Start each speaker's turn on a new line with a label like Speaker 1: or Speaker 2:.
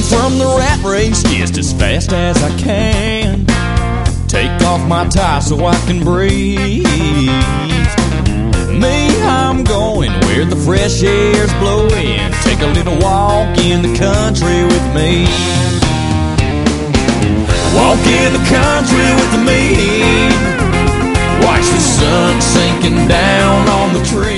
Speaker 1: from the rat race just as fast as I can. Take off my tie so I can breathe. Me, I'm going where the fresh air's blowing. Take a little walk in the country with me. Walk in the country with me. Watch the sun sinking down on the tree.